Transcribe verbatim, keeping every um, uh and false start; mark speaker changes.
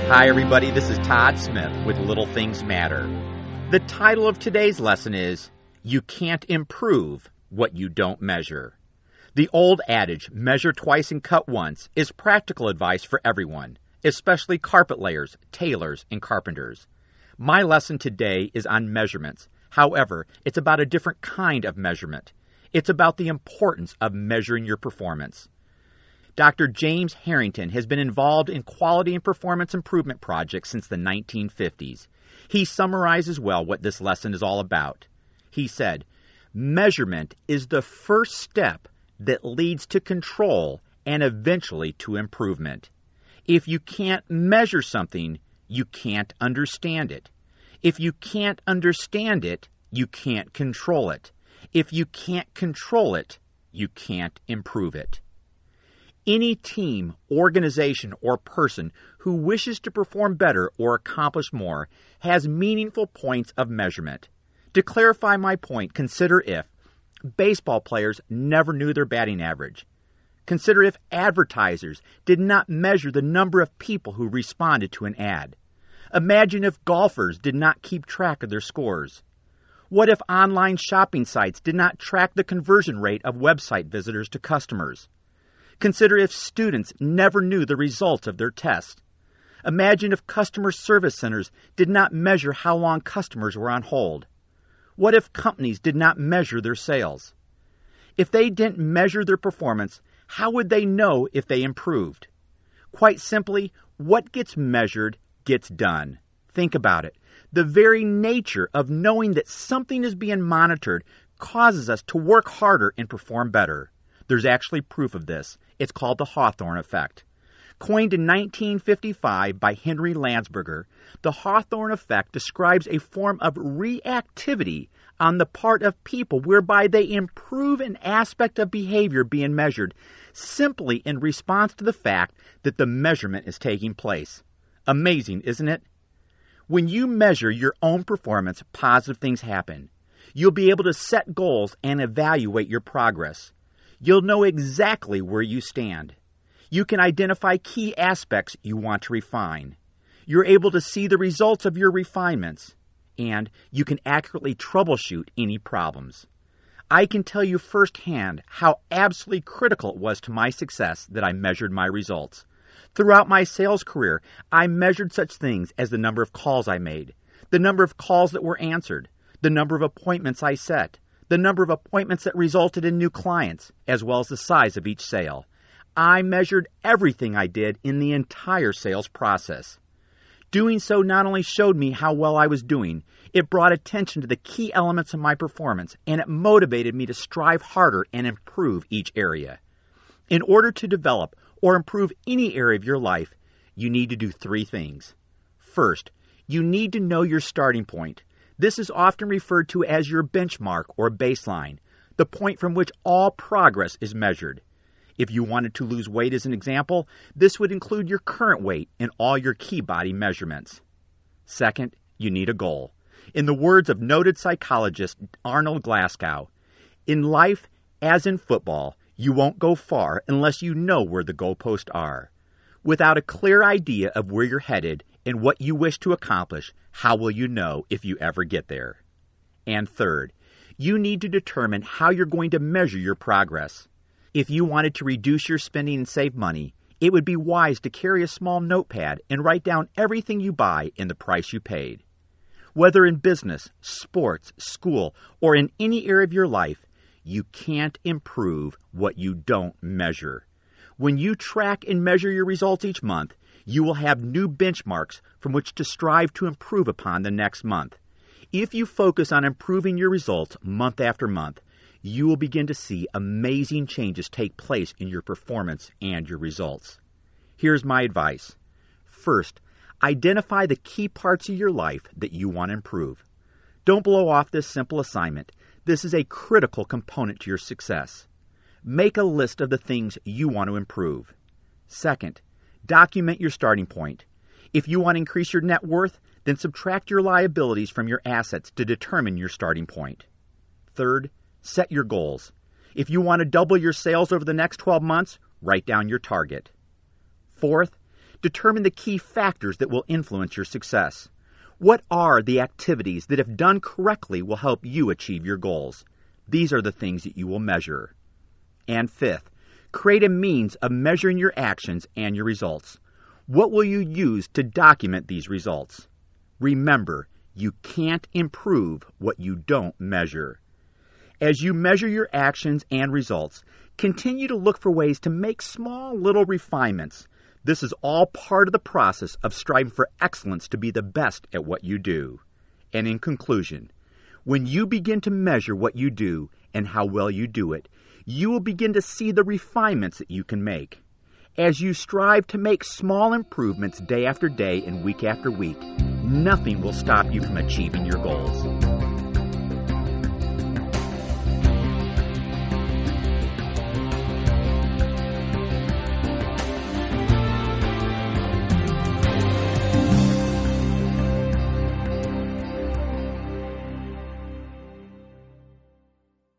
Speaker 1: Hi, everybody. This is Todd Smith with Little Things Matter. The title of today's lesson is, You Can't Improve What You Don't Measure. The old adage, measure twice and cut once, is practical advice for everyone, especially carpet layers, tailors, and carpenters. My lesson today is on measurements. However, it's about a different kind of measurement. It's about the importance of measuring your performance. Doctor James Harrington has been involved in quality and performance improvement projects since the nineteen fifties. He summarizes well what this lesson is all about. He said, measurement is the first step that leads to control and eventually to improvement. If you can't measure something, you can't understand it. If you can't understand it, you can't control it. If you can't control it, you can't improve it. Any team, organization, or person who wishes to perform better or accomplish more has meaningful points of measurement. To clarify my point, consider if baseball players never knew their batting average. Consider if advertisers did not measure the number of people who responded to an ad. Imagine if golfers did not keep track of their scores. What if online shopping sites did not track the conversion rate of website visitors to customers? Consider if students never knew the results of their tests. Imagine if customer service centers did not measure how long customers were on hold. What if companies did not measure their sales? If they didn't measure their performance, how would they know if they improved? Quite simply, what gets measured gets done. Think about it. The very nature of knowing that something is being monitored causes us to work harder and perform better. There's actually proof of this. It's called the Hawthorne effect. Coined in nineteen fifty-five by Henry Landsberger, the Hawthorne effect describes a form of reactivity on the part of people whereby they improve an aspect of behavior being measured simply in response to the fact that the measurement is taking place. Amazing, isn't it? When you measure your own performance, positive things happen. You'll be able to set goals and evaluate your progress. You'll know exactly where you stand. You can identify key aspects you want to refine. You're able to see the results of your refinements, and you can accurately troubleshoot any problems. I can tell you firsthand how absolutely critical it was to my success that I measured my results. Throughout my sales career, I measured such things as the number of calls I made, the number of calls that were answered, the number of appointments I set, the number of appointments that resulted in new clients, as well as the size of each sale. I measured everything I did in the entire sales process. Doing so not only showed me how well I was doing, it brought attention to the key elements of my performance, and it motivated me to strive harder and improve each area. In order to develop or improve any area of your life, you need to do three things. First, you need to know your starting point. This is often referred to as your benchmark or baseline, the point from which all progress is measured. If you wanted to lose weight as an example, this would include your current weight and all your key body measurements. Second, you need a goal. In the words of noted psychologist Arnold Glasgow, in life, as in football, you won't go far unless you know where the goalposts are. Without a clear idea of where you're headed and what you wish to accomplish, how will you know if you ever get there? And third, you need to determine how you're going to measure your progress. If you wanted to reduce your spending and save money, it would be wise to carry a small notepad and write down everything you buy and the price you paid. Whether in business, sports, school, or in any area of your life, you can't improve what you don't measure. When you track and measure your results each month, you will have new benchmarks from which to strive to improve upon the next month. If you focus on improving your results month after month, you will begin to see amazing changes take place in your performance and your results. Here's my advice. First, identify the key parts of your life that you want to improve. Don't blow off this simple assignment. This is a critical component to your success. Make a list of the things you want to improve. Second, document your starting point. If you want to increase your net worth, then subtract your liabilities from your assets to determine your starting point. Third, set your goals. If you want to double your sales over the next twelve months, write down your target. Fourth, Determine the key factors that will influence your success. What are the activities that, if done correctly, will help you achieve your goals? These are the things that you will measure. And fifth, create a means of measuring your actions and your results. What will you use to document these results? Remember, you can't improve what you don't measure. As you measure your actions and results, continue to look for ways to make small little refinements. This is all part of the process of striving for excellence to be the best at what you do. And in conclusion, when you begin to measure what you do and how well you do it, you will begin to see the refinements that you can make. As you strive to make small improvements day after day and week after week, nothing will stop you from achieving your goals.